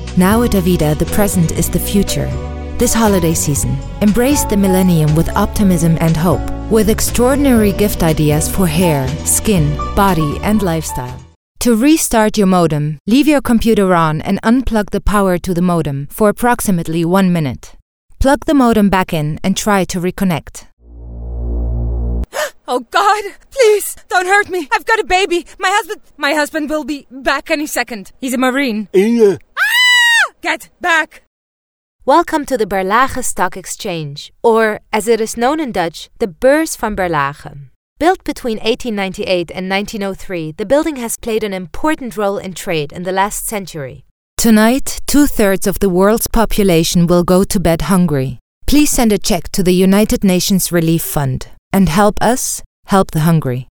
Now at Avida, the present is the future. This holiday season, embrace the millennium with optimism and hope, with extraordinary gift ideas for hair, skin, body, and lifestyle. To restart your modem, leave your computer on and unplug the power to the modem for approximately 1 minute. Plug the modem back in and try to reconnect. Oh God, please, don't hurt me. I've got a baby. My husband will be back any second. He's a Marine. Inge! Ah! Get back! Welcome to the Berlage Stock Exchange, or, as it is known in Dutch, the Beurs van Berlage. Built between 1898 and 1903, the building has played an important role in trade in the last century. Tonight, 2/3 of the world's population will go to bed hungry. Please send a check to the United Nations Relief Fund and help us help the hungry.